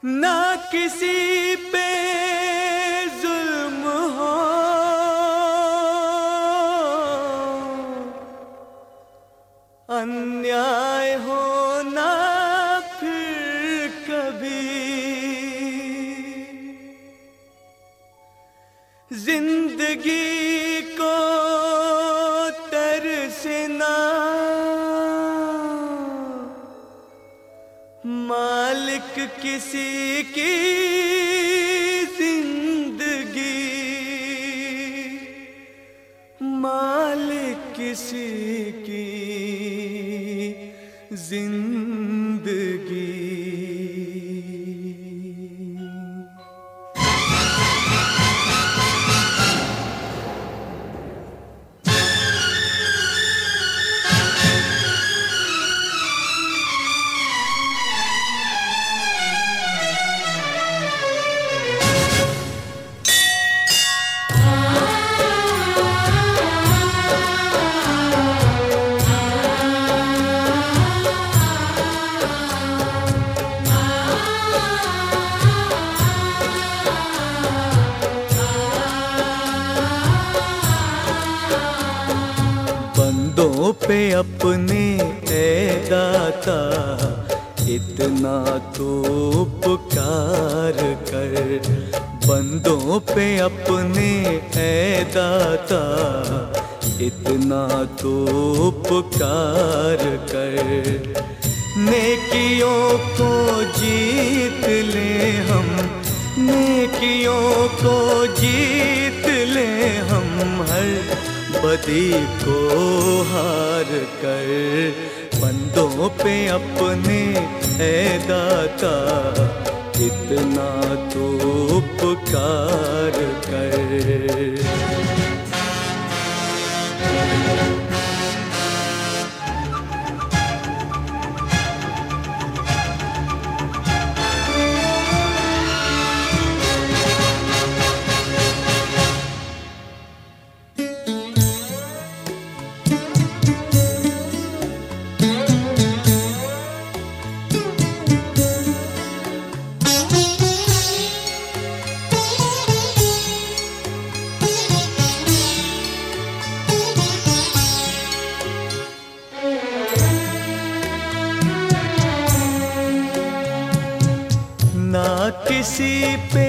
ना किसी पे जुल्म हो, अन्याय हो ना फिर कभी। जिंदगी को तरसना, मालिक किसी की जिंदगी, मालिक किसी की जिंदगी। बंदों पे अपने ऐ दाता इतना तो उपकार कर। बंदों पे अपने ऐ दाता इतना तो उपकार कर। नेकियों को जीत ले हम, नेकियों को जीत ले हम, हर बदी को हार कर। बंदों पे अपने ऐ दाता इतना तो उपकार कर। ना किसी पे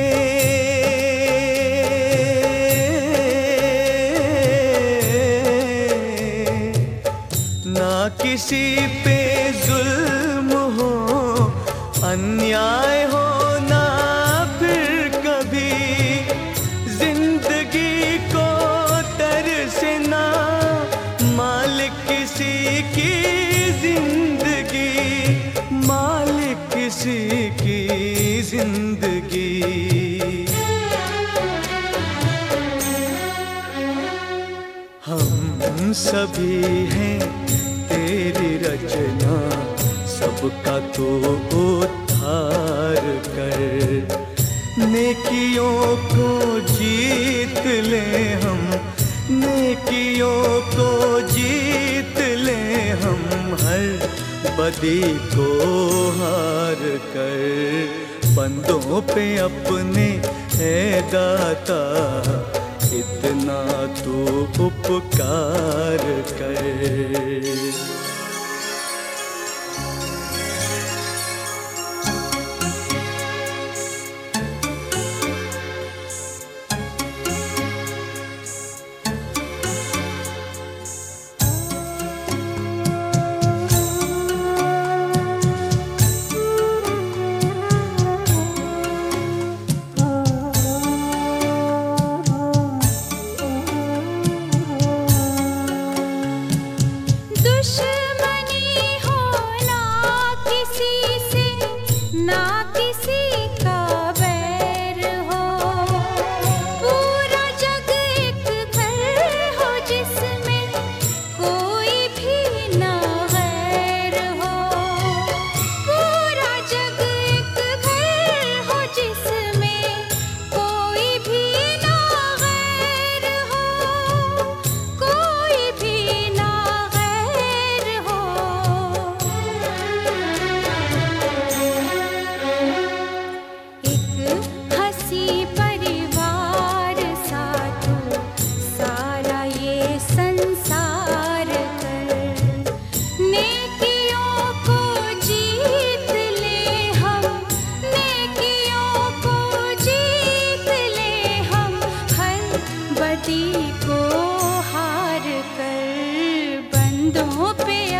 ना किसी पे जुल्म हो, अन्याय हो ना फिर कभी। जिंदगी को तरसना, मालिक किसी की जिंदगी, मालिक किसी की जिंदगी। हम सभी हैं तेरी रचना, सबका तो उद्धार कर। नेकियों को जीत ले हम, नेकियों को जीत ले हम, हर बदी को हार कर। बंदों पे अपने ऐ दाता इतना तो उपकार कर। दुश्मन दो प्यार